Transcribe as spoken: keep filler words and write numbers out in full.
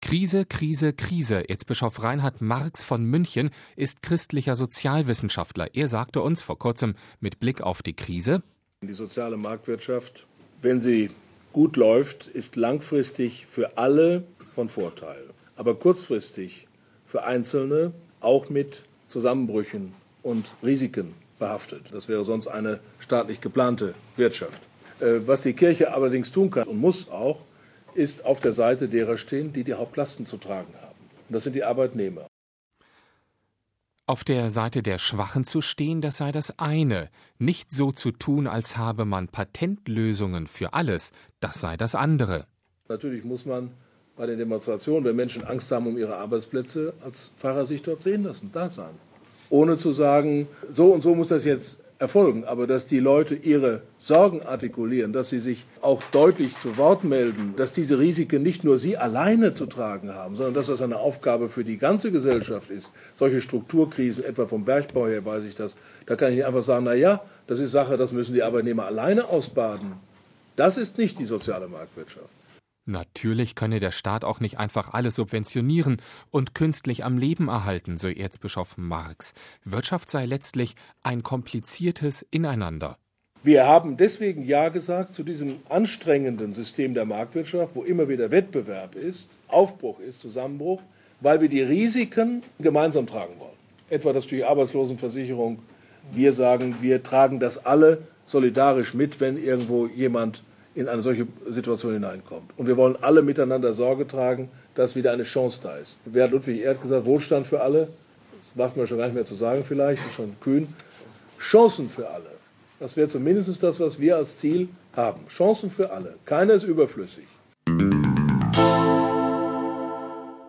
Krise, Krise, Krise. Erzbischof Reinhard Marx von München ist christlicher Sozialwissenschaftler. Er sagte uns vor kurzem mit Blick auf die Krise: Die soziale Marktwirtschaft, wenn sie gut läuft, ist langfristig für alle von Vorteil, aber kurzfristig für Einzelne auch mit Zusammenbrüchen und Risiken behaftet. Das wäre sonst eine staatlich geplante Wirtschaft. Was die Kirche allerdings tun kann und muss auch, ist auf der Seite derer stehen, die die Hauptlasten zu tragen haben. Und das sind die Arbeitnehmer. Auf der Seite der Schwachen zu stehen, das sei das eine. Nicht so zu tun, als habe man Patentlösungen für alles, das sei das andere. Natürlich muss man bei den Demonstrationen, wenn Menschen Angst haben um ihre Arbeitsplätze, als Pfarrer sich dort sehen lassen, da sein. Ohne zu sagen, so und so muss das jetzt erfolgen, aber dass die Leute ihre Sorgen artikulieren, dass sie sich auch deutlich zu Wort melden, dass diese Risiken nicht nur sie alleine zu tragen haben, sondern dass das eine Aufgabe für die ganze Gesellschaft ist. Solche Strukturkrisen, etwa vom Bergbau her weiß ich das, da kann ich nicht einfach sagen, na ja, das ist Sache, das müssen die Arbeitnehmer alleine ausbaden. Das ist nicht die soziale Marktwirtschaft. Natürlich könne der Staat auch nicht einfach alles subventionieren und künstlich am Leben erhalten, so Erzbischof Marx. Wirtschaft sei letztlich ein kompliziertes Ineinander. Wir haben deswegen Ja gesagt zu diesem anstrengenden System der Marktwirtschaft, wo immer wieder Wettbewerb ist, Aufbruch ist, Zusammenbruch, weil wir die Risiken gemeinsam tragen wollen. Etwa das durch die Arbeitslosenversicherung. Wir sagen, wir tragen das alle solidarisch mit, wenn irgendwo jemand in eine solche Situation hineinkommt. Und wir wollen alle miteinander Sorge tragen, dass wieder eine Chance da ist. Wer hat Ludwig Erhard gesagt, Wohlstand für alle? Das macht man schon gar nicht mehr zu sagen vielleicht, das ist schon kühn. Chancen für alle. Das wäre zumindest das, was wir als Ziel haben. Chancen für alle. Keiner ist überflüssig.